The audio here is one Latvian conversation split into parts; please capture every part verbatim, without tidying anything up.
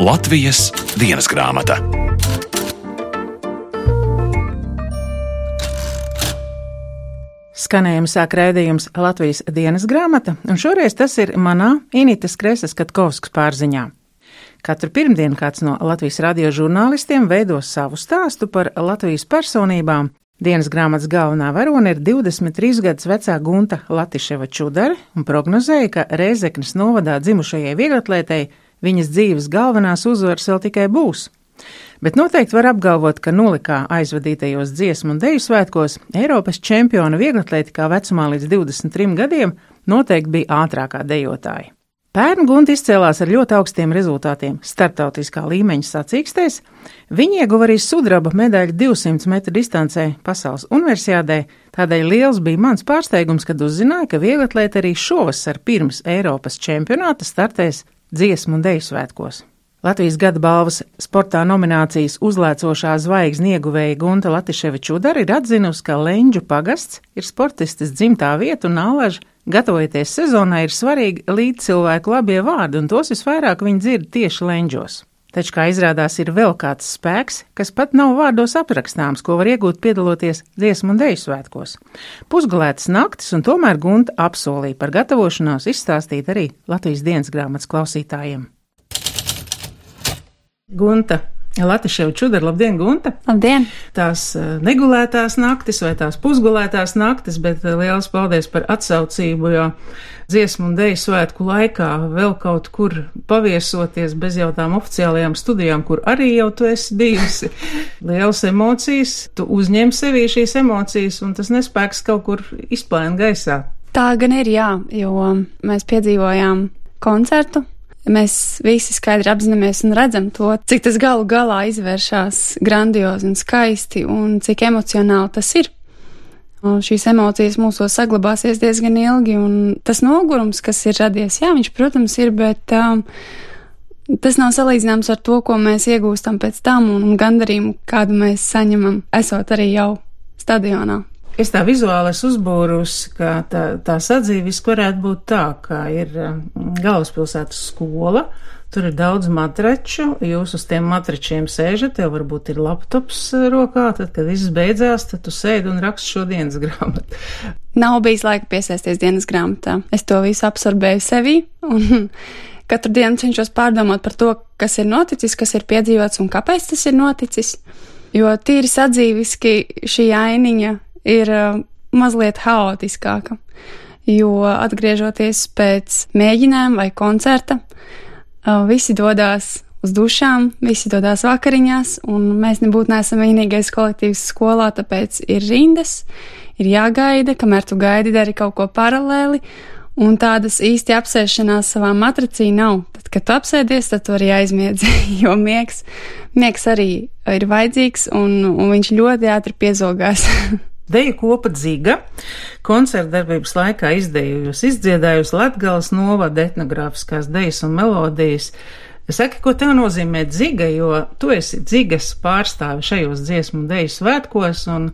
Latvijas dienas grāmata. Skanējumu sāk raidījums Latvijas dienas grāmata, un šoreiz tas ir manā Initas Kresas-Katkovskas pārziņā. Katru pirmdienu kāds no Latvijas radio žurnālistiem veidos savu stāstu par Latvijas personībām. Dienas grāmatas galvenā varone ir divdesmit trīs gadus vecā Gunta Latiševa Čudare un prognozēja, ka Rēzeknes novadā dzimušajai vieglatlētei viņas dzīves galvenās uzvaras vēl tikai būs. Bet noteikti var apgalvot, ka nolikā aizvadītajos dziesmu un deju svētkos Eiropas čempiona vieglatlētikā vecumā līdz divdesmit trim gadiem noteikti bija ātrākā dejotāja. Pērn Gunta izcēlās ar ļoti augstiem rezultātiem starptautiskā līmeņa sacīkstēs. Viņa ieguva arī sudraba medaļu divsimt metru distancē pasaules universiādē, tādēļ liels bija mans pārsteigums, kad uzzināju, ka vieglatlēte arī šovasar pirms Eiropas čempionāta startēs dziesmu un deju svētkos. Latvijas gada balvas sportā nominācijas uzlēcošā zvaigzne ieguvēja Gunta Latiševa Čudare ir atzinusi, ka Leņģu pagasts ir sportistes dzimtā vieta un allaža, gatavojoties sezonai, ir svarīgi līdz cilvēku labie vārdi, un tos visvairāk viņi dzird tieši Leņģos. Taču, kā izrādās, ir vēl kāds spēks, kas pat nav vārdos aprakstāms, ko var iegūt piedaloties dziesmu un deju svētkos. Pusgulētas naktis, un tomēr Gunta apsolīja par gatavošanos izstāstīt arī Latvijas dienas grāmatas klausītājiem. Gunta Latiševa Čudare, labdien, Gunta! Labdien! Tās negulētās naktis vai tās pusgulētās naktis, bet liels paldies par atsaucību, jo dziesmu un deju svētku laikā vēl kaut kur paviesoties bez jau tām oficiālajām studijām, kur arī jau tu esi bijusi. Lielas emocijas, tu uzņem sevī šīs emocijas, un tas nespēks kaut kur izplēna gaisā. Tā gan ir, jā, jo mēs piedzīvojām koncertu. Mēs visi skaidri apzināmies un redzam to, cik tas galu galā izvēršās grandiozi un skaisti un cik emocionāli tas ir. Un šīs emocijas mūsos saglabāsies diezgan ilgi, un tas nogurums, kas ir radies, jā, viņš, protams, ir, bet um, tas nav salīdzināms ar to, ko mēs iegūstam pēc tam un, un gandarījumu, kādu mēs saņemam, esot arī jau stadionā. Es tā vizuāli esmu uzbūrusi, ka tā, tā sadzīviski varētu būt tā, ka ir galvaspilsētas skola, tur ir daudz matraču, jūs uz tiem matračiem sēžat, tev varbūt ir laptops rokā, tad, kad viss beidzās, tad tu sēdi un raksti šo dienas grāmatu. Nav bijis laika piesēsties dienas grāmatā. Es to visu absorbēju sevī un katru dienu cenšos pārdomāt par to, kas ir noticis, kas ir piedzīvots un kāpēc tas ir noticis, jo tīri sadzīviski šī ainiņa ir uh, mazliet haotiskāka, jo atgriežoties pēc mēģinājuma vai koncerta, uh, visi dodās uz dušām, visi dodās vakariņās, un mēs nebūtu neesam vienīgais kolektīvs skolā, tāpēc ir rindas, ir jāgaida, kamēr tu gaidi, dari kaut ko paralēli, un tādas īsti apsēšanās savā matracī nav. Tad, kad tu apsēdies, tad tu arī aizmiedzi, jo miegs, miegs arī ir vajadzīgs, un, un viņš ļoti ātri piezogās. Deju kopa Dziga koncerta darbības laikā izdejusi, izdziedājusi Latgales novada etnogrāfiskās dejas un melodijas. Saki, ko tev nozīmē Dziga, jo tu esi Dzigas pārstāve šajos dziesmu un deju svētkos, un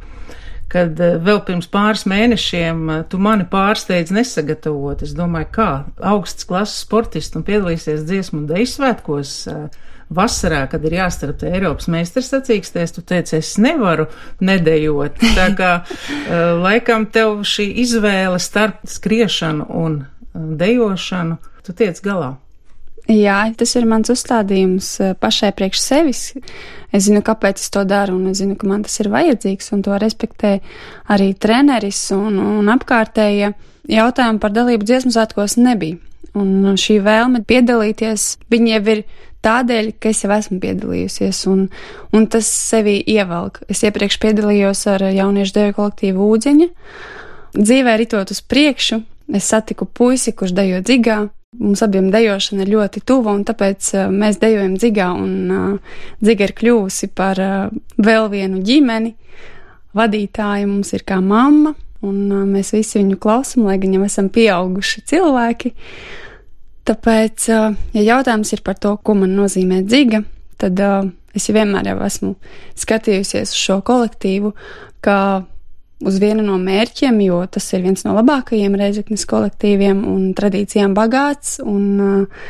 kad vēl pirms pāris mēnešiem tu mani pārsteidz nesagatavot. Es domāju, kā augsts klases sportists un piedalīsies dziesmu un deju svētkos vasarā, kad ir jāstarta Eiropas meistars sacīkstēs, tu teici, es nevaru nedejot. Tā kā laikam tev šī izvēle starp skriešanu un dejošanu, tu tiec galā. Jā, tas ir mans uzstādījums pašai priekš sevis. Es zinu, kāpēc es to daru, un es zinu, ka man tas ir vajadzīgs, un to respektē arī treneris un, un apkārtējie. Jautājumi par dalību dziesmu svētkos nebija. Un šī vēlme piedalīties, viņi jau ir tādēļ, ka es jau esmu piedalījusies, un, un tas sevi ievelk. Es iepriekš piedalījos ar jauniešu deju kolektīvu Ūdzeņa. Dzīvē ritot uz priekšu, es satiku puisi, kurš dejo Dzigā. Mums abiem dejošana ir ļoti tuva, un tāpēc uh, mēs dejojam Dzigā, un uh, Dziga ir kļuvusi par uh, vēl vienu ģimeni. Vadītāja mums ir kā mamma, un uh, mēs visi viņu klausam, lai gan jau esam pieauguši cilvēki. Tāpēc, uh, ja jautājums ir par to, ko man nozīmē Dziga, tad uh, es jau vienmēr jau esmu skatījusies uz šo kolektīvu, kā uz vienu no mērķiem, jo tas ir viens no labākajiem Rēzeknes kolektīviem un tradīcijām bagāts, un uh,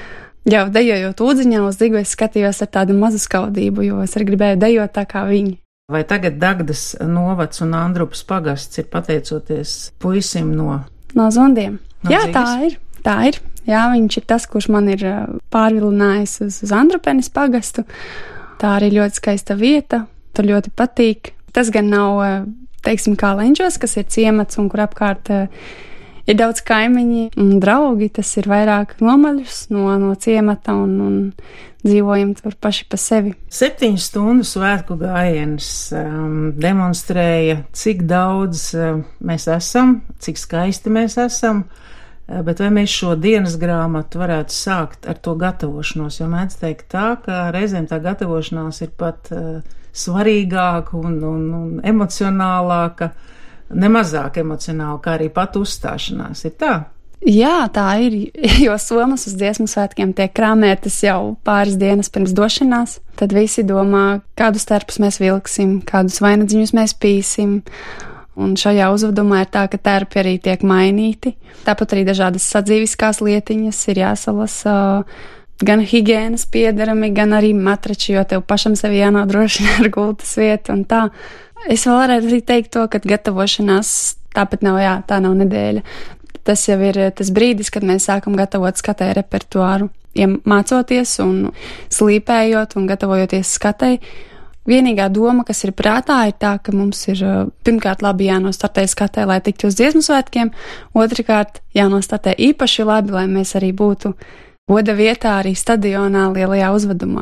jau dejojot Ūdziņā uz Digu, es skatījos ar tādu mazu skaudību, jo es arī gribēju dejot tā kā viņi. Vai tagad Dagdas novads un Andrupas pagasts ir pateicoties puisim no? No Zundiem. No Jā, Dzigas? tā ir, tā ir. Jā, viņš ir tas, kurš man ir pārvilinājis uz, uz Andrupenes pagastu. Tā arī ļoti skaista vieta, tur ļoti patīk. Tas gan nav, teiksim, kā Lenģos, kas ir ciemats un kur apkārt ir daudz kaimiņi un draugi. Tas ir vairāk nomaļus no, no ciemata un, un dzīvojam tur paši pa sevi. Septiņu stundu svētku gājiens um, demonstrēja, cik daudz um, mēs esam, cik skaisti mēs esam, uh, bet vai mēs šo dienas grāmatu varētu sākt ar to gatavošanos, jo mēdz teikt tā, ka reizēm tā gatavošanās ir pat uh, svarīgāka un, un, un emocionālāka, nemazāk emocionāla, kā arī pat uzstāšanās. Ir tā? Jā, tā ir, jo somas uz dziesmu svētkiem tiek krāmētas jau pāris dienas pirms došanās. Tad visi domā, kādus terpus mēs vilksim, kādus vainadziņus mēs pīsim. Un šajā uzvedumā ir tā, ka terpi arī tiek mainīti. Tāpat arī dažādas sadzīviskās lietiņas ir jāsalasa, gan higienas piederami, gan arī matrači, jo tev pašam sevi jānodrošina ar gultas vietu un tā. Es vēl varētu arī teikt to, ka gatavošanās tāpat nav, jā, tā nav nedēļa. Tas jau ir tas brīdis, kad mēs sākam gatavot skatē repertuāru. Ja mācoties un slīpējot un gatavojoties skatei, vienīgā doma, kas ir prātā, ir tā, ka mums ir pirmkārt labi jānostartē skatē, lai tiktu uz dziesmu svētkiem, otrkārt jānostartē īpaši labi, lai mēs arī būtu goda vietā arī stadionā lielajā uzvedumā.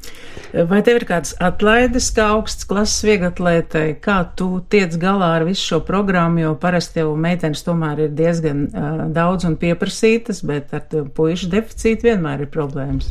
Vai tev ir kāds atlaides kā augsts klases vieglatlētei? Kā tu tiec galā ar visu šo programmu, jo parasti jau meitenes tomēr ir diezgan uh, daudz un pieprasītas, bet ar puišu deficītu vienmēr ir problēmas.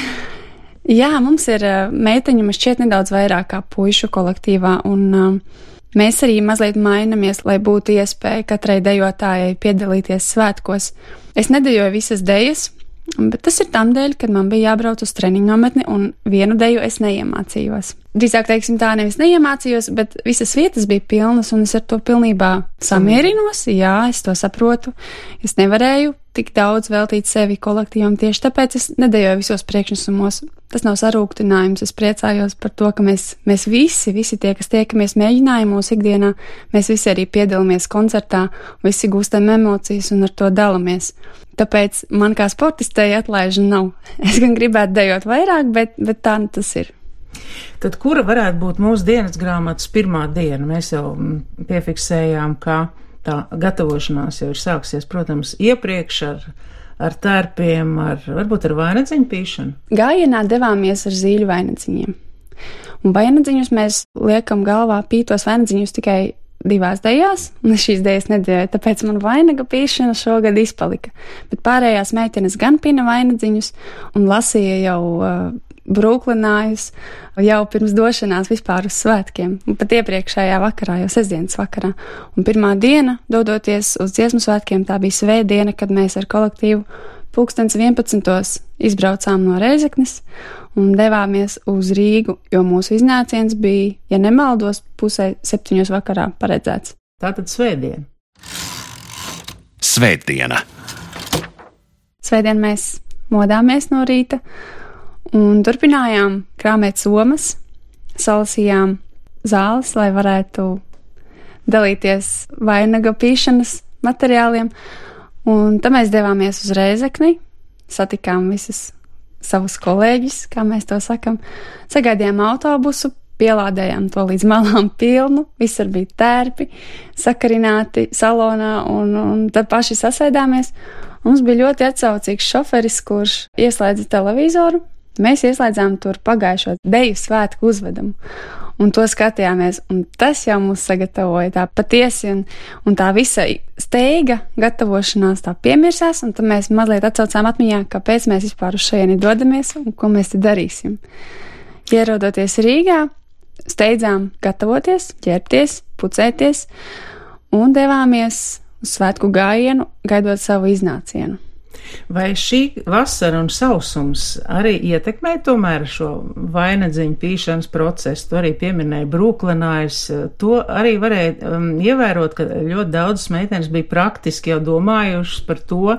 Jā, mums ir uh, meiteņu, man šķiet nedaudz vairāk kā puišu kolektīvā, un uh, mēs arī mazliet mainamies, lai būtu iespēja katrai dejotājai piedalīties svētkos. Es nedejoju visas dejas, bet tas ir tam dēļ, kad man bija jābrauc uz treniņu nometni un vienu deju es neiemācījos. Drīzāk teiksim tā, nevis neiemācījos, bet visas vietas bija pilnas un es ar to pilnībā samierinos. Jā, es to saprotu. Es nevarēju tik daudz veltīt sevi kolektīvam, tieši tāpēc es nedejoju visos priekšnesumos. Tas nav sarūktinājums, es priecājos par to, ka mēs, mēs visi, visi tie, kas tiekamies mēģinājumos ikdienā, mēs visi arī piedalāmies koncertā, visi gūstam emocijas un ar to dalamies. Tāpēc man kā sportistei atlaižu nav. Es gan gribētu dejot vairāk, bet, bet tā tas ir. Tad kura varētu būt mūsu dienas grāmatas pirmā diena? Mēs jau piefiksējām, ka tā gatavošanās jau ir sāksies, protams, iepriekš ar, ar tērpiem, ar, varbūt ar vainadziņu pīšanu. Gājienā devāmies ar zīļu vainadziņiem. Un vainadziņus mēs liekam galvā pītos vainadziņus tikai divās dejās, un es šīs dejas nedēļu, tāpēc man vainaga pīšana šogad izpalika. Bet pārējās meitenes gan pina vainadziņus un lasīja jau uh, brūklinājus jau pirms došanās vispār uz svētkiem, un pat iepriekšējā vakarā, jau sestdienas vakarā. Un pirmā diena, dodoties uz dziesmu svētkiem, tā bija svētdiena, kad mēs ar kolektīvu pulkstens vienpadsmitos izbraucām no Rēzeknes un devāmies uz Rīgu, jo mūsu iznāciens bija, ja nemaldos, pusē septiņos vakarā paredzēts. Tātad svētdiena. Svētdiena. Svētdien mēs modāmies no rīta un turpinājām krāmēt somas, salasījām zāles, lai varētu dalīties vainaga pīšanas materiāliem. Un tad mēs devāmies uz Rēzekni, satikām visus savus kolēģus, kā mēs to sakam, sagaidījām autobusu, pielādējām to līdz malām pilnu, visur bija tērpi, sakarināti salonā, un, un tad paši sasēdāmies. Mums bija ļoti atsaucīgs šoferis, kurš ieslēdza televizoru. Mēs ieslēdzām tur pagājušo deju svētku uzvedumu, un to skatījāmies, un tas jau mūs sagatavoja tā patiesi, un, un tā visa steiga gatavošanās tā piemirsās, un tad mēs mazliet atcaucām atmiņā, kāpēc mēs vispār uz šajieni dodamies, un ko mēs te darīsim. Ierodoties Rīgā, steidzām gatavoties, ķerties, pucēties, un devāmies uz svētku gājienu, gaidot savu iznācienu. Vai šī vasara un sausums arī ietekmē tomēr šo vainadziņu pīšanas procesu? To arī pieminēja brūklinājus. To arī varēja um, ievērot, ka ļoti daudzas meitenes bija praktiski jau domājušas par to,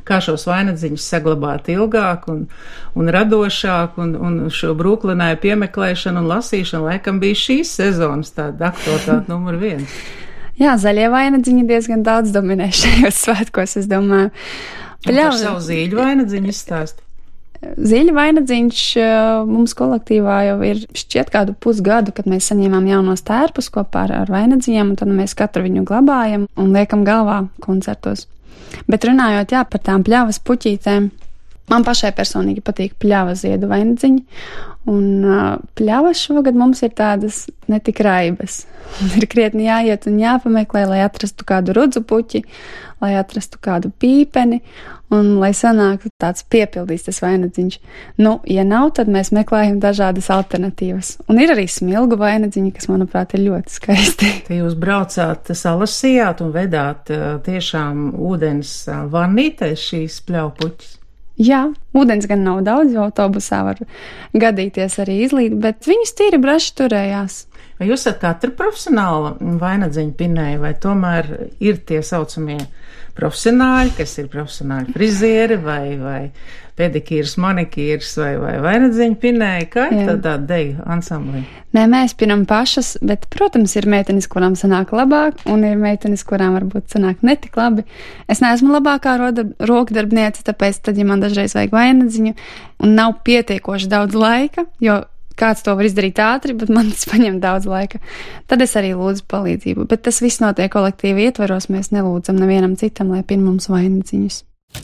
kā šos vainagdziņus saglabāt ilgāk un, un radošāk, un, un šo brūklināju piemeklēšanu un lasīšanu laikam bija šīs sezonas tāda aktualitāte numur viens. Jā, zaļie vainagdziņi diezgan daudz dominē šajos svētkos, es domāju. Pļauj... Par savu zīļu vainagdziņu izstāst. Zīļu vainagdziņš mums kolektīvā jau ir šķiet kādu pusgadu, kad mēs saņēmām jaunos tērpus kopā ar, ar vainagdziņiem, un tad mēs katru viņu glabājam un liekam galvā koncertos. Bet runājot, jā, par tām pļavas puķītēm, man pašai personīgi patīk pļavas ziedu vainagdziņi, un pļavas šogad mums ir tādas netik raibas. Ir krietni jāiet un jāpameklē, lai atrastu kādu rudzu puķi, lai atrastu kādu pīpeni, un lai sanāktu tāds piepildīts tas vainagdziņš. Nu, ja nav, tad mēs meklējam dažādas alternatīvas. Un ir arī smilgu vainagdziņi, kas, manuprāt, ir ļoti skaisti. Te jūs braucāt, salasījāt un vedāt tiešām ūdens vannītēs šīs pļaupuķis. Jā, ūdens gan nav daudz, jo autobusā var gadīties arī izlīt, bet viņas tīri braši turējās. Vai jūs esat katra profesionāla vainagdziņu pinēja, vai tomēr ir tie saucamie profesionāļi, kas ir profesionāļi frizieri vai, vai pedikīrs, manikīrs vai, vai vainagdziņu pinēja? Kā ir tā tāda deju ansamblī? Nē, mēs pinam pašas, bet, protams, ir meitenes, kurām sanāk labāk, un ir meitenes, kurām varbūt sanāk netik labi. Es neesmu labākā rokdarbniece, tāpēc tad, ja man dažreiz vajag vainagdziņu un nav pietiekoši daudz laika, jo kāds to var izdarīt ātri, bet man tas paņem daudz laika, tad es arī lūdzu palīdzību. Bet tas viss notiek kolektīvi ietveros, mēs nelūdzam nevienam citam, lai pin mums vainagdziņus.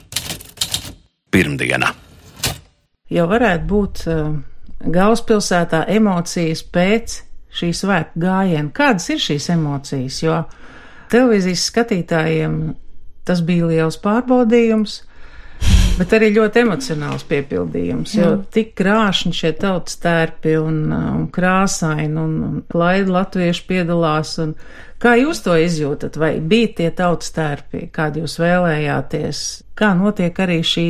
Pirmdiena. Jau varētu būt uh, galvaspilsētā emocijas pēc šī svētku gājiena. Kādas ir šīs emocijas? Jo televīzijas skatītājiem tas bija liels pārbaudījums, bet arī ļoti emocionāls piepildījums, jo tik krāšņi šie tautas tērpi un, un krāsaini un, un laidi latvieši piedalās. Un kā jūs to izjūtat? Vai bija tie tautas tērpi, kādi jūs vēlējāties? Kā notiek arī šī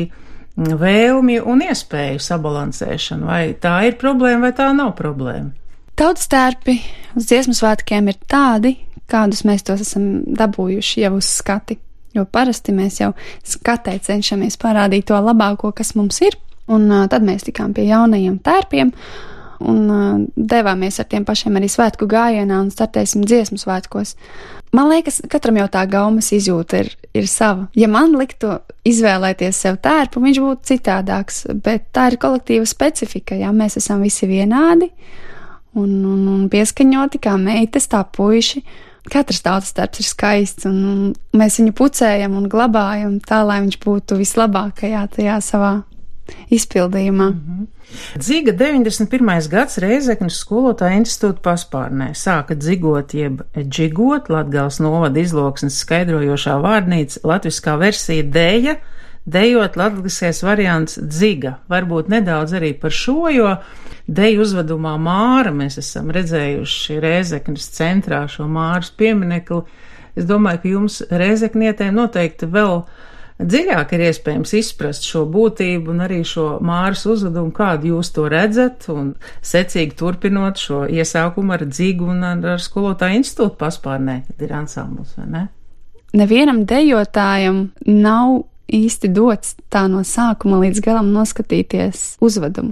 vēlmju un iespēju sabalansēšana? Vai tā ir problēma, vai tā nav problēma? Tautas tērpi uz dziesmu svētkiem ir tādi, kādus mēs tos esam dabūjuši jau uz skati. Jo parasti mēs jau skatē cenšamies parādīt to labāko, kas mums ir, un uh, tad mēs tikām pie jaunajiem tērpiem un uh, devāmies ar tiem pašiem arī svētku gājienā un startēsim dziesmu svētkos. Man liekas, katram jau tā gaumas izjūta ir, ir sava. Ja man liktu izvēlēties sev tērpu, viņš būtu citādāks, bet tā ir kolektīva specifika, jā, mēs esam visi vienādi un, un, un pieskaņoti kā meitas, tā puiši. Katrs tautas tērps ir skaists, un mēs viņu pucējam un glabājam tā, lai viņš būtu vislabākajā tajā savā izpildījumā. Mm-hmm. Dziga deviņdesmit pirmais gads Rēzeknes skolotāja institūta paspārnē. Sāka dzigot jeb džigot, Latgales novada izloksnes skaidrojošā vārnīca, latviskā versija deja, dejot latgaliskais variants dziga. Varbūt nedaudz arī par šo, jo deju uzvedumā Māra mēs esam redzējuši Rēzeknes centrā šo Māras pieminekli. Es domāju, ka jums rēzeknietēm noteikti vēl dziļāk ir iespējams izprast šo būtību un arī šo Māras uzvedumu, kādu jūs to redzat, un secīgi turpinot šo iesākumu ar dzigu un ar, ar skolotāju institūtu paspārnē, kad ir ansamblis, vai ne? Nevienam dejotājam nav īsti dots tā no sākuma līdz galam noskatīties uzvedumu,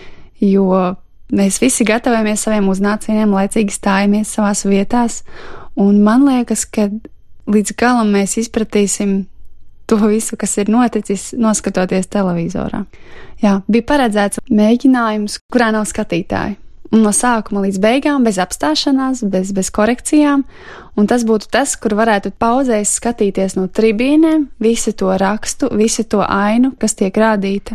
jo mēs visi gatavojamies saviem uznācieniem, laicīgi stājamies savās vietās, un man liekas, ka līdz galam mēs izpratīsim to visu, kas ir noticis, noskatoties televizorā. Jā, bija paredzēts mēģinājums, kurā nav skatītāji. Un no sākuma līdz beigām, bez apstāšanās, bez, bez korekcijām, un tas būtu tas, kur varētu pauzēs skatīties no tribīnēm, visu to rakstu, visu to ainu, kas tiek rādīta,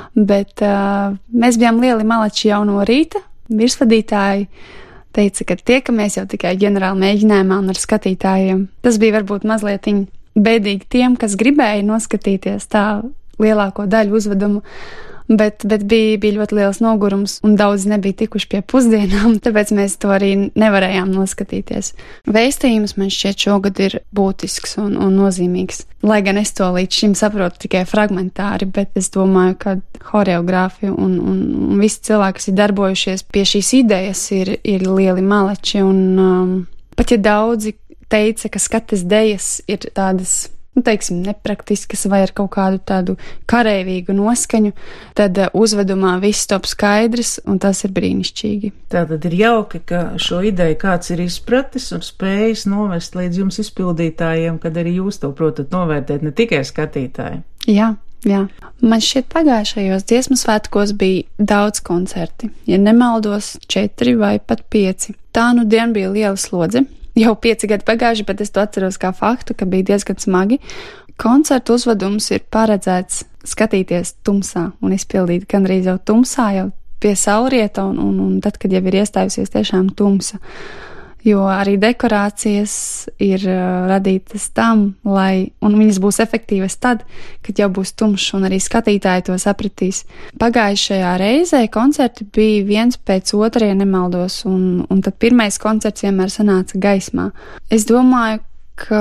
bet uh, mēs bijām lieli malači jau no rīta, virsvadītāji teica, ka tiekamies jau tikai ģenerāla mēģinājumā un ar skatītājiem. Tas bija varbūt mazliet bēdīgi tiem, kas gribēja noskatīties tā lielāko daļu uzvedumu, Bet, bet bija, bija ļoti liels nogurums un daudz nebija tikuši pie pusdienām, tāpēc mēs to arī nevarējām noskatīties. Vēstījums man šķiet šogad ir būtisks un, un nozīmīgs. Lai gan es to līdz šim saprotu tikai fragmentāri, bet es domāju, ka horeogrāfi un, un, un visi cilvēki, kas ir darbojušies pie šīs idejas, ir, ir lieli maleči. Un um, pat ja daudzi teica, ka skatas dejas ir tādas nu, teiksim, nepraktiskas vai ar kaut kādu tādu kareivīgu noskaņu, tad uh, uzvedumā viss top skaidrs, un tas ir brīnišķīgi. Tātad ir jauki, ka šo ideju kāds ir izpratis un spējis novest līdz jums izpildītājiem, kad arī jūs to protat novērtēt, ne tikai skatītāji. Jā. Jā. Man šķiet pagājušajos dziesmu svētkos bija daudz koncerti, ja nemaldos četri vai pat pieci. Tā nu dien bija liela slodze. Jau pieci gadi pagājuši, bet es to atceros kā faktu, ka bija diezgan smagi. Koncertu uzvedums ir paredzēts skatīties tumsā un izpildīt gandrīz jau tumsā, jau pie saulrieta un, un, un tad, kad jau ir iestājusies tiešām tumsa. Jo arī dekorācijas ir uh, radītas tam, lai, un viņas būs efektīvas tad, kad jau būs tumšs un arī skatītāji to sapratīs. Pagājušajā reizē koncerti bija viens pēc otra, ja nemaldos, un, un tad pirmais koncerts vienmēr sanāca gaismā. Es domāju, ka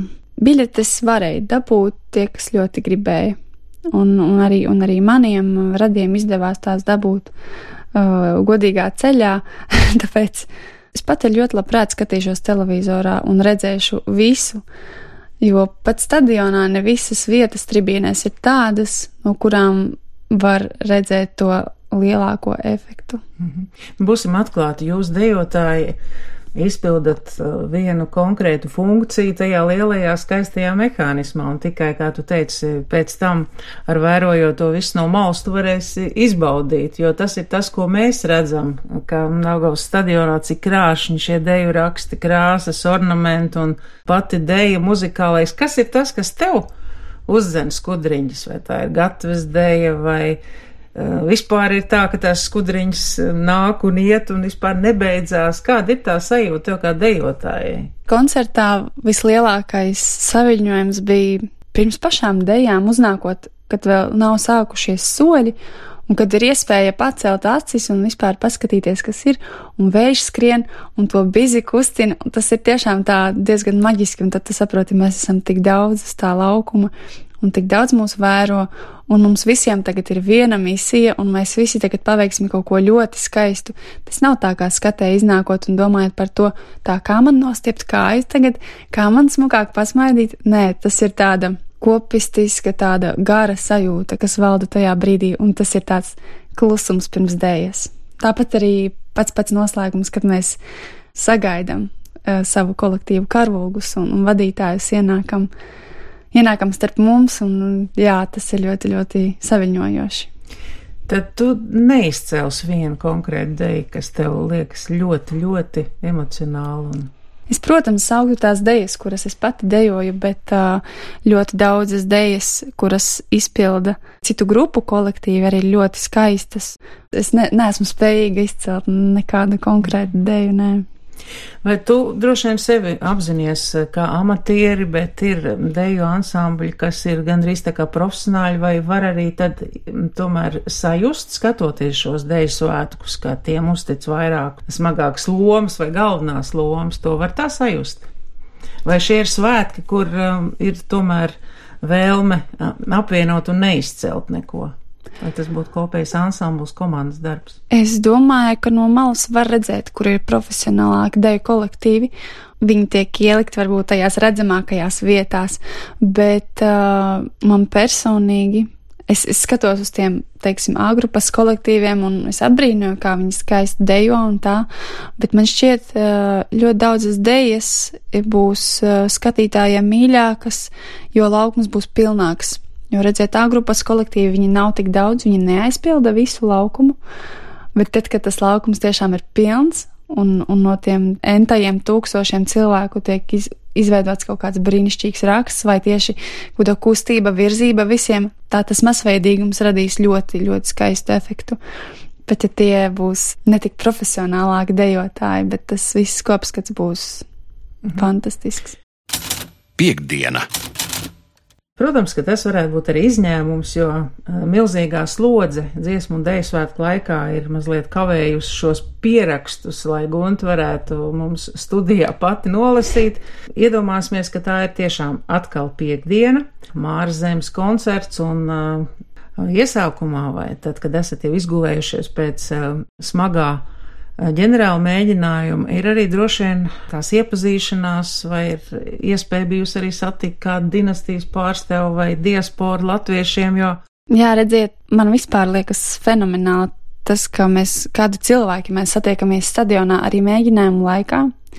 biļetes varēja dabūt tie, kas ļoti gribēja, un, un, arī, un arī maniem radiem izdevās tās dabūt uh, godīgā ceļā, tāpēc es pat ļoti labprāt skatīšos televizorā un redzēšu visu, jo pat stadionā ne visas vietas tribīnēs ir tādas, no kurām var redzēt to lielāko efektu. Mm-hmm. Būsim atklāti, jūs dejotāji izpildat vienu konkrētu funkciju tajā lielajā skaistajā mehānismā, un tikai, kā tu teici, pēc tam ar vērojot to visu no malas tu varēsi izbaudīt, jo tas ir tas, ko mēs redzam, ka Daugavas stadionā, cik krāšņi šie deju raksti, krāsas, ornamenti un pati deja muzikālais. Kas ir tas, kas tev uzdzen skudriņas, vai tā ir gatves deja, vai Uh, vispār ir tā, ka tās skudriņas nāk un iet un vispār nebeidzās. Kāda ir tā sajūta tev kā dejotājai? Koncertā vislielākais saviņojums bija pirms pašām dejām uznākot, kad vēl nav sākušies soļi un kad ir iespēja pacelt acis un vispār paskatīties, kas ir, un vējš skrien un to bizi kustina. Tas ir tiešām tā diezgan maģiski, un tad tu saproti, mēs esam tik daudz uz tā laukuma un tik daudz mūs vēro, un mums visiem tagad ir viena misija, un mēs visi tagad paveiksim kaut ko ļoti skaistu. Tas nav tā kā skatē iznākot un domājot par to, tā kā man nostiept kājas tagad, kā man smukāk pasmaidīt. Nē, tas ir tāda kopistiska, tāda gara sajūta, kas valda tajā brīdī, un tas ir tāds klusums pirms dējas. Tāpat arī pats pats noslēgums, kad mēs sagaidām uh, savu kolektīvu karogus un, un vadītājus ienākam Ienākam starp mums, un jā, tas ir ļoti, ļoti saviņojoši. Tad tu neizcels vienu konkrētu deju, kas tev liekas ļoti, ļoti emocionāli. Un... Es, protams, sauktu tās dejas, kuras es pati dejoju, bet uh, ļoti daudzas dejas, kuras izpilda citu grupu kolektīvi, arī ļoti skaistas. Es ne, neesmu spējīga izcelt nekādu konkrētu deju, nē. Vai tu droši vien sevi apzinies kā amatieri, bet ir deju ansambļi, kas ir gandrīz tā kā profesionāļi, vai var arī tad tomēr sajust, skatoties šos deju svētkus, kā tiem uztic vairāk smagākas lomas vai galvenās lomas, to var tā sajust? Vai šie ir svētki, kur um, ir tomēr vēlme apvienot un neizcelt neko? Vai tas būtu kopējs ansambls, komandas darbs? Es domāju, ka no malas var redzēt, kur ir profesionālāki deju kolektīvi. Viņi tiek ielikt varbūt tajās redzamākajās vietās, bet uh, man personīgi, es, es skatos uz tiem, teiksim, A grupas kolektīviem un es apbrīnoju, kā viņi skaisti dejo un tā, bet man šķiet uh, ļoti daudzas dejas būs uh, skatītājiem mīļākas, jo laukums būs pilnāks. Jo, redziet, tā grupas kolektīvi, viņi nav tik daudz, viņi neaizpilda visu laukumu, bet tad, kad tas laukums tiešām ir pilns un, un no tiem entajiem tūkstošiem cilvēku tiek iz, izveidots kaut kāds brīnišķīgs raksts vai tieši kāda kustība, virzība visiem, tā tas masveidīgums radīs ļoti, ļoti skaistu efektu. Bet ja tie būs ne tik profesionālāki dejotāji, bet tas viss kopskats būs mhm. fantastisks. Piektdiena. Protams, ka tas varētu būt arī izņēmums, jo milzīgā slodze dziesmu un deju svētku laikā ir mazliet kavējusi šos pierakstus, lai Gunta varētu mums studijā pati nolasīt. Iedomāsimies, ka tā ir tiešām atkal piektdiena, Mārzemes koncerts un uh, iesākumā vai tad, kad esat jau izgulējušies pēc uh, smagā ģenerāli mēģinājumi, ir arī droši vien tās iepazīšanās, vai ir iespēja bijusi arī satikt kādu dinastijas pārstāvu vai diasporu latviešiem, jo... Jā, redziet, man vispār liekas fenomenāli tas, ka mēs, kādi cilvēki mēs satiekamies stadionā arī mēģinājumu laikā,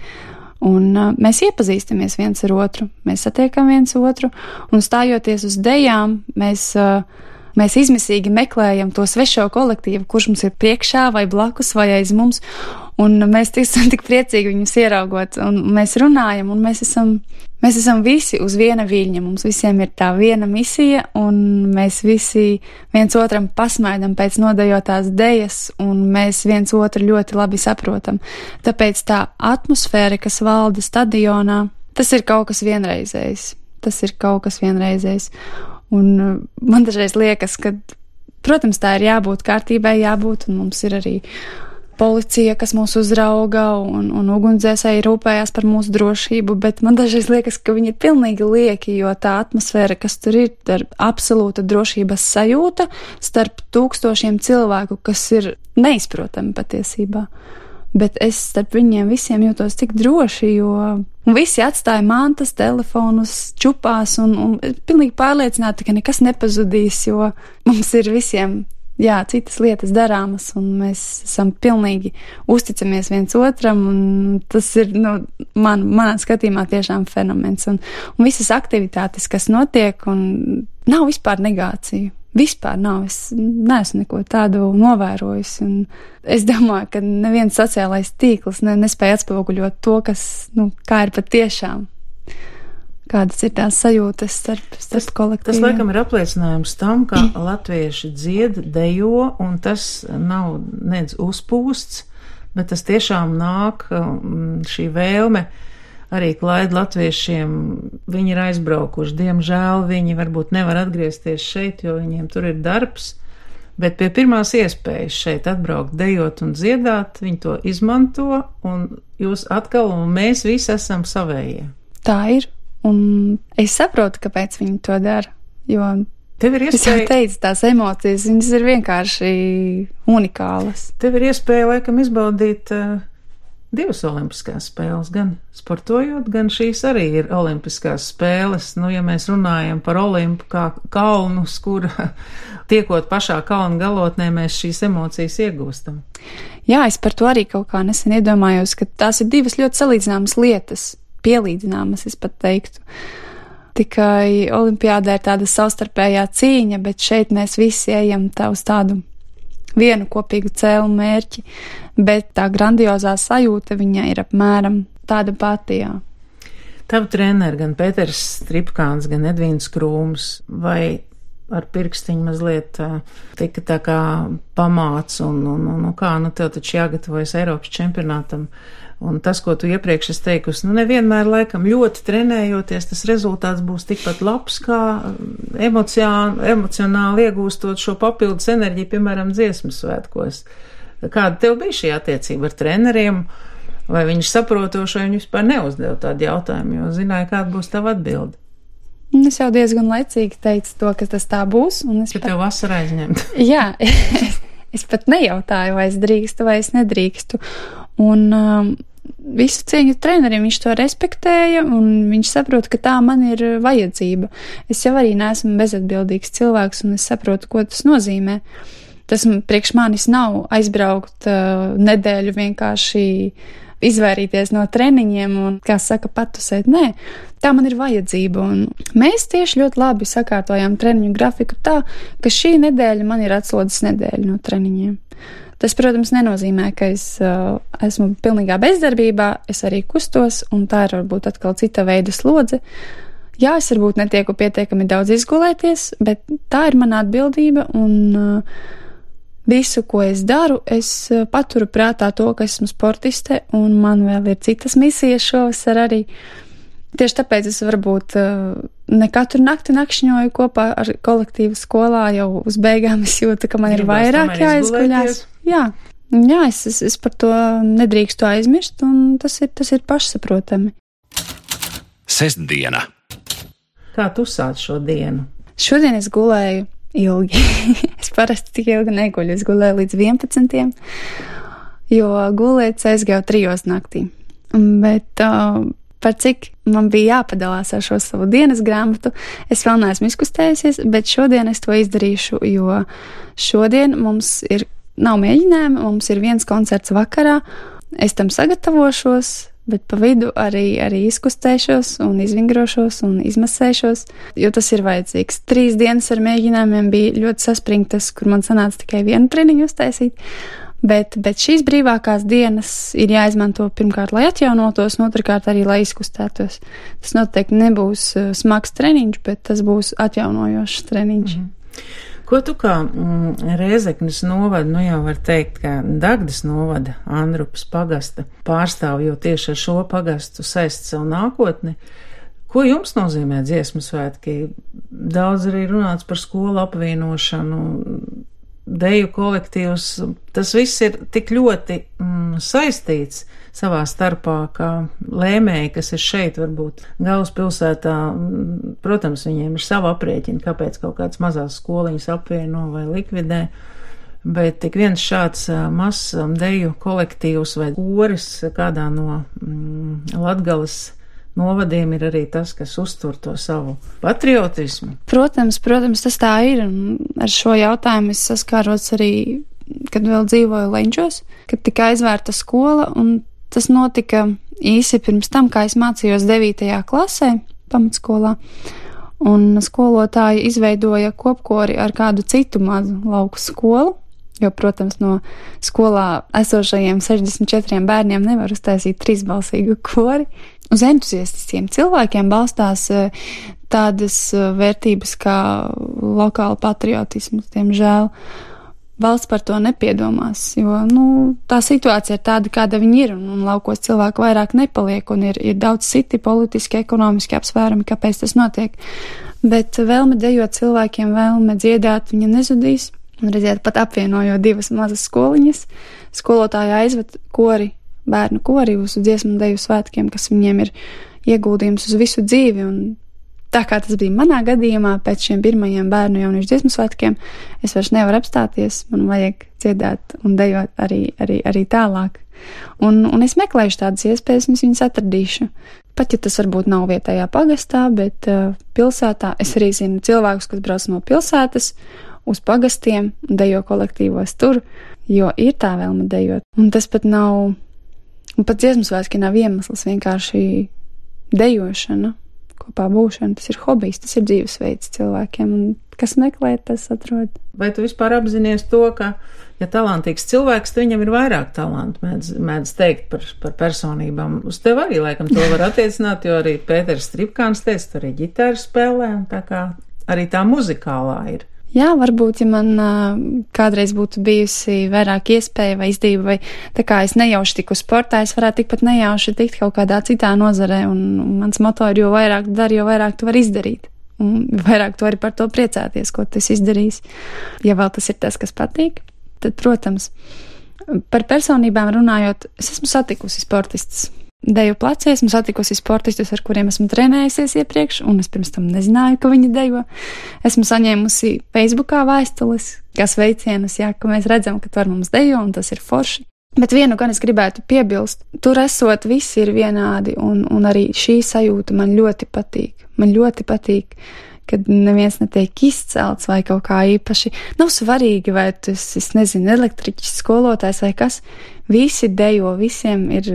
un uh, mēs iepazīstamies viens ar otru, mēs satiekam viens otru, un stājoties uz dejām, mēs... Uh, Mēs izmisīgi meklējam to svešo kolektīvu, kurš mums ir priekšā vai blakus vai aiz mums, un mēs esam tik priecīgi viņus ieraugot, un mēs runājam, un mēs esam, mēs esam visi uz viena viļņa, mums visiem ir tā viena misija, un mēs visi viens otram pasmaidam pēc nodejotās dejas, un mēs viens otru ļoti labi saprotam. Tāpēc tā atmosfēra, kas valda stadionā, tas ir kaut kas vienreizējs, tas ir kaut kas vienreizējs. Un man dažreiz liekas, ka, protams, tā ir jābūt kārtībai, jābūt, un mums ir arī policija, kas mūs uzrauga, un, un ugunsdzēsēji rūpējās par mūsu drošību, bet man dažreiz liekas, ka viņi ir pilnīgi lieki, jo tā atmosfēra, kas tur ir, ir absolūta drošības sajūta starp tūkstošiem cilvēku, kas ir neizprotami patiesībā. Bet es starp viņiem visiem jūtos tik droši, jo visi atstāja mantas, telefonus, čupās un, un pilnīgi pārliecināti, ka nekas nepazudīs, jo mums ir visiem, jā, citas lietas darāmas, un mēs esam pilnīgi uzticamies viens otram, un tas ir, nu, man, manā skatījumā tiešām fenomens. Un, un visas aktivitātes, kas notiek, un nav vispār negāciju. Vispār nav, es neesmu neko tādu novērojusi, un es domāju, ka neviens sociālais tīkls ne, nespēja atspoguļot to, kas, nu, kā ir patiešām, kādas ir tās sajūtas starp, starp kolektīviem. Tas, laikam, ir apliecinājums tam, ka latvieši dzied, dejo, un tas nav nedz uzpūsts, bet tas tiešām nāk šī vēlme. Arī klaid latviešiem, viņi ir aizbraukuši, diemžēl viņi varbūt nevar atgriezties šeit, jo viņiem tur ir darbs, bet pie pirmās iespējas šeit atbraukt, dejot un dziedāt, viņi to izmanto, un jūs atkal, un mēs visi esam savējie. Tā ir, un es saprotu, kāpēc viņi to dara, jo tev ir iespēja... Es jau teicu, tās emocijas, viņas ir vienkārši unikālas. Tev ir iespēja, laikam, izbaudīt... Uh, divas olimpiskās spēles, gan sportojot, gan šīs arī ir olimpiskās spēles. Nu, ja mēs runājam par Olimpu kā kalnus, kur tiekot pašā kalna galotnē, mēs šīs emocijas iegūstam. Jā, es par to arī kaut kā nesen iedomājos, ka tās ir divas ļoti salīdzināmas lietas, pielīdzināmas, es pat teiktu. Tikai olimpiādē ir tāda savstarpējā cīņa, bet šeit mēs visi ejam tā uz tādu vienu kopīgu cēlu mērķi, bet tā grandiozā sajūta viņa ir apmēram tāda pati, jā. Tavu treneri, gan Pēters Stripkāns, gan Edvīns Krūms, vai ar pirkstiņu mazliet tika tā kā pamāts un, un, un, un kā, nu tev taču jāgatavojas Eiropas čempionātam. Un tas, ko tu iepriekš esi teikusi, nu nevienmēr laikam ļoti trenējoties, tas rezultāts būs tikpat labs, kā emocionāli, emocionāli iegūstot šo papildus enerģiju, piemēram, dziesmu svētkos. Kāda tev bija šī attiecība ar treneriem, vai viņš saprotoši, vai viņi vispār neuzdeva tādu jautājumu, jo zināja, kāda būs tava atbilde? Es jau diezgan laicīgi teicu to, ka tas tā būs. Un es ka pat... tev vasara aizņemt. Jā, es, es pat nejautāju, vai es drīkstu, vai es nedrīkstu. Un um, visu cieņu trenerim, viņš to respektēja, un viņš saprot, ka tā man ir vajadzība. Es jau arī neesmu bezatbildīgs cilvēks, un es saprotu, ko tas nozīmē. Tas priekš manis nav aizbraukt uh, nedēļu vienkārši izvairīties no treniņiem un, kā saka, patusēt. Nē, tā man ir vajadzība, un mēs tieši ļoti labi sakārtojām treniņu grafiku tā, ka šī nedēļa man ir atslodzes nedēļa no treniņiem. Tas, protams, nenozīmē, ka es uh, esmu pilnīgā bezdarbībā, es arī kustos, un tā ir varbūt atkal cita veida slodze. Jā, es varbūt netieku pietiekami daudz izgulēties, bet tā ir mana atbildība, un uh, visu, ko es daru, es uh, paturu prātā to, ka esmu sportiste, un man vēl ir citas misijas šovasar arī. Tieši tāpēc es varbūt uh, ne katru nakti nakšņoju kopā ar kolektīvu skolā, jau uz beigām es jūtu, ka man ir vairāk jāizguļās. Jā, jā es, es, es par to nedrīkstu aizmirst, un tas ir, tas ir pašsaprotami. Sestdiena. Kā tu sāc šo dienu? Šodien es gulēju ilgi. Es parasti tik ilgi neguļu, es gulēju līdz vienpadsmitiem. jo gulēt aizgāju trijos naktī. Bet uh, par cik man bija jāpadalās ar šo savu dienas grāmatu, es vēl neesmu izkustējusies, bet šodien es to izdarīšu, jo šodien mums ir, nav mēģinājumi, mums ir viens koncerts vakarā, es tam sagatavošos, bet pa vidu arī, arī izkustēšos un izvingrošos un izmasēšos, jo tas ir vajadzīgs. Trīs dienas ar mēģinājumiem bija ļoti saspringtas, kur man sanāca tikai vienu treniņu uztaisīt. Bet, bet šīs brīvākās dienas ir jāizmanto pirmkārt, lai atjaunotos, un otrkārt arī, lai izkustētos. Tas noteikti nebūs smags treniņš, bet tas būs atjaunojošs treniņš. Mm. Ko tu kā mm, Rēzeknes novada, nu jau var teikt, ka Dagdas novada Andrupas pagasta pārstāv, jo tieši ar šo pagastu saist savu nākotni. Ko jums nozīmē dziesmu svētki? Daudz arī runāts par skolu apvienošanu, deju kolektīvs, tas viss ir tik ļoti mm, saistīts savā starpā, kā lēmēji, kas ir šeit, varbūt galvaspilsētā, mm, protams, viņiem ir sava aprēķina, kāpēc kaut kāds mazās skoliņas apvieno vai likvidē, bet tik viens šāds uh, mazs deju kolektīvs vai koris kādā no mm, Latgales novadiem ir arī tas, kas uztur to savu patriotismu. Protams, protams, tas tā ir, un ar šo jautājumu es saskāros arī, kad vēl dzīvoju Leņķos, kad tika aizvērta skola, un tas notika īsi pirms tam, kā es mācījos devītajā klasē, pamatskolā, un skolotāji izveidoja kopkori ar kādu citu mazu lauku skolu, jo, protams, no skolā esošajiem sešdesmit četriem bērniem nevar uztaisīt trīsbalsīgu kori. Uz entuziastiskiem cilvēkiem balstās tādas vērtības kā lokāla patriotisms, diemžēl. Valsts par to nepiedomās, jo, nu, tā situācija ir tāda, kāda viņa ir, un, un laukos cilvēku vairāk nepaliek, un ir, ir daudz citi politiski, ekonomiski apsvērumi, kāpēc tas notiek. Bet vēlme dejot cilvēkiem, vēlme dziedāt, viņa nezudīs. Un redziet, pat apvienojot divas mazas skoliņas, skolotāja aizved kori, bērnu kori uz dziesmu deju svētkiem, kas viņiem ir ieguldījums uz visu dzīvi. Un tā kā tas bija manā gadījumā, pēc šiem pirmajiem bērnu jauniešu dziesmu svētkiem, es vairs nevaru apstāties, man vajag dziedāt un dejot arī, arī, arī tālāk. Un, un es meklēšu tādas iespējas, un es viņas atradīšu. Pat ja tas varbūt nav vietējā pagastā, bet uh, pilsētā es arī zinu cilvēkus, kas brauc no pilsētas uz pagastiem un dejo kolektīvos tur, jo ir tā vēlme dejot. Un tas pat nav, un pat dziesmu svētki nav iemesls, vienkārši dejošana, kopā būšana, tas ir hobijs, tas ir dzīvesveids cilvēkiem, un kas meklē, tas atrod. Vai tu vispār apzinies to, ka, ja talantīgs cilvēks, tad viņam ir vairāk talantu, mēdz, mēdz teikt par, par personībām. Uz tevi arī, laikam, to var attiecināt, jo arī Pēters Stripkāns teica, tu arī ģitāru spēlē, un tā kā arī tā muzikālā ir. Jā, varbūt, ja man uh, kādreiz būtu bijusi vairāk iespēja vai izdevība, vai tā kā es nejauši tiku sportā, es varētu tikpat nejauši tikt kaut kādā citā nozarē, un, un mans moto ir, jo vairāk dari, jo vairāk tu vari izdarīt. Un vairāk tu vari par to priecāties, ko tu esi izdarījis. Ja vēl tas ir tas, kas patīk, tad, protams, par personībām runājot, es esmu satikusi sportistus. Deju placē, esmu satikusi sportistus, ar kuriem esmu trenējusies iepriekš, un es pirms tam nezināju, ka viņi dejo. Esmu saņēmusi Facebookā vēstules, kas veicienus, jā, ka mēs redzam, ka tu ar mums dejo, un tas ir forši. Bet vienu gan es gribētu piebilst, tur esot visi ir vienādi, un, un arī šī sajūta man ļoti patīk. Man ļoti patīk, kad neviens netiek izcelts vai kaut kā īpaši. Nav svarīgi, vai tu esi, es nezinu, elektriķis, skolotājs vai kas. Visi dejo, visiem ir,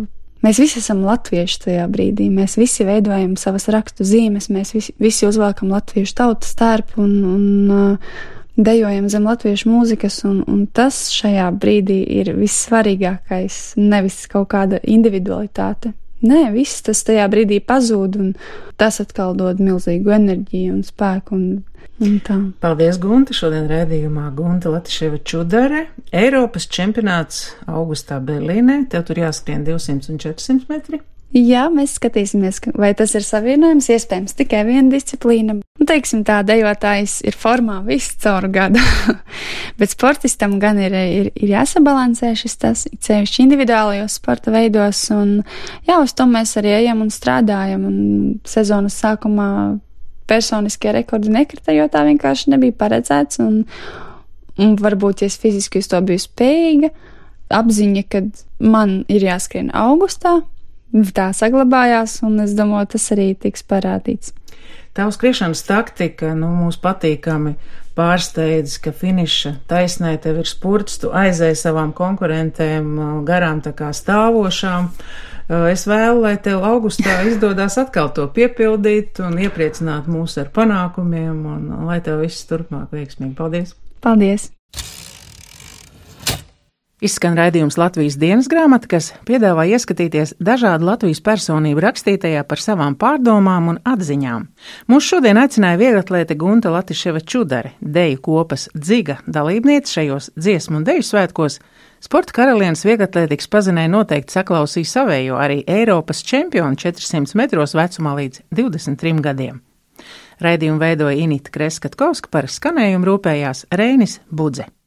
mēs visi esam latvieši tajā brīdī, mēs visi veidojam savas rakstu zīmes, mēs visi, visi uzvelkam latviešu tautas tērpu un, un dejojam zem latviešu mūzikas, un, un tas šajā brīdī ir vissvarīgākais, nevis kaut kāda individualitāte. Nē, viss tas tajā brīdī pazūd, un tas atkal dod milzīgu enerģiju un spēku, un, un tā. Paldies, Gunta, šodien raidījumā Gunta Latiševa Čudare. Eiropas čempionāts augustā Berlīnē, tev tur jāskrien divsimt un četrsimt metri. Jā, mēs skatīsimies, vai tas ir savienojums, iespējams tikai viena disciplīna. Nu, teiksim tā, dejotājs ir formā visu cauru gadu, bet sportistam gan ir, ir, ir jāsabalansē šis tas, cevišķi individuālajos sporta veidos, un jā, uz to mēs arī ejam un strādājam, un sezonas sākumā personiskie rekordi nekrita, jo tā vienkārši nebija paredzēts, un, un varbūt, ja es fiziski uz to biju spējīga, apziņa, ka man ir jāskrien augustā, tā saglabājās, un es domāju, tas arī tiks parādīts. Tavs skriešanas taktika, nu, mūs patīkami pārsteidz, ka finiša taisnē tev ir spurts, tu aizēji savām konkurentēm garām tā kā stāvošām. Es vēlu, lai tev augustā izdodās atkal to piepildīt un iepriecināt mūs ar panākumiem, un lai tev viss turpmāk veiksmīgi. Paldies! Paldies! Izskan raidījums Latvijas dienas grāmata, kas piedāvā ieskatīties dažādu Latvijas personību rakstītajā par savām pārdomām un atziņām. Mūs šodien aicināja vieglatlēte Gunta Latiševa Čudare, deju kopas Dziga dalībniece šajos dziesmu un deju svētkos. Sporta karalienes vieglatlētikas pazinēja noteikti saklausīja savējo arī Eiropas čempionu četrsimt metros vecumā līdz divdesmit trim gadiem. Raidījumu veidoja Inita Kreskatkovska, par skanējumu rūpējās Reinis Budze.